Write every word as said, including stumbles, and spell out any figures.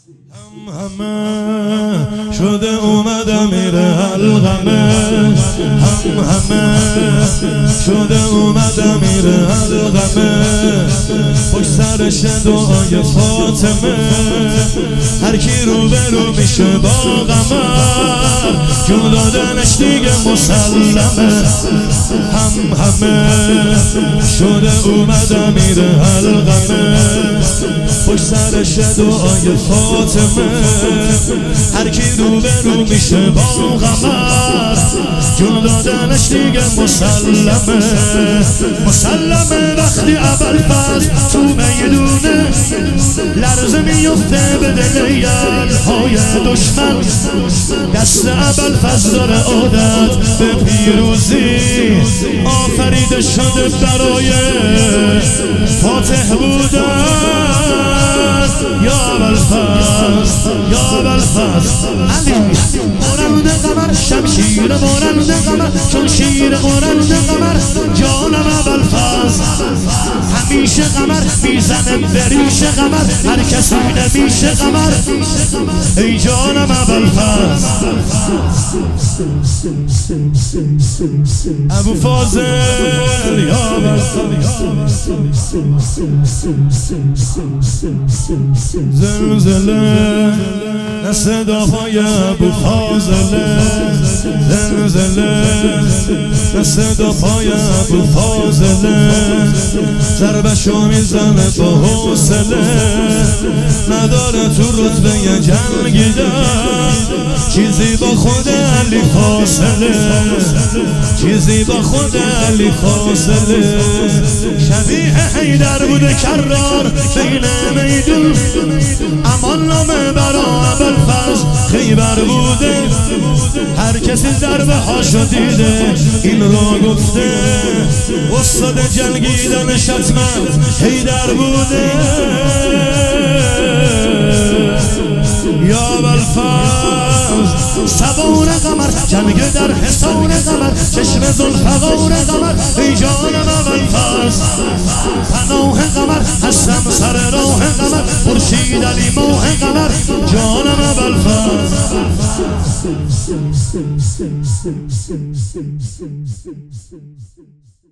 هم همه شده اومده میره حلقمه، هم همه شده اومده میره حلقمه، پشت سرش دعای فاطمه، هر کی رو به رو میشه با قمر، جون دادنش دیگه مسلمه. هم همه شده اومده میره حلقمه، پشت سرش دعای فاطمه، هر کی رو به رو میشه با قمر، جون دادنش دیگه مسلمه. مسلمه وقتی ابوالفضل تو میدونه لرزه میفته به دل یلهای دشمن، دست ابوالفضل داره عادت به پیروزی، آفریده شده برای فاتح بودن. یا ابوالفضل یا ابوالفضل علی مانند قمر، شمشیر مانند قمر، چون شیر مانند قمر، جانم ابوالفضل همیشه قمر میزنه بریش قمر، هر کسی نمیشه قمر ای جانم ابوالفضل. ابو فاضل یا زلزله نه صداهای ابو فاضله، زلزله نه صداهای ابو فاضله، ضربشو میزنه با حوصله، نداره تو رتبه جنگیدن، چیزی با خود علی فاصله، چیزی با خود علی فاصله. شبیه حیدر بوده کرار بین میدون، امان نامه برا ابوالفضل خیبر بوده، هر کسی ضربه هاشو دیده این را گفته، استاد جنگیدن شتمن حیدر بوده. یا ابوالفضل سوار قمر، جنگ در حصار قمر، چشم ذوالفقار قمر ای جانم ابوالفضل، پناه قمر هستم سر راه قمر، خورشید علی ماه قمر جانم ابوالفضل.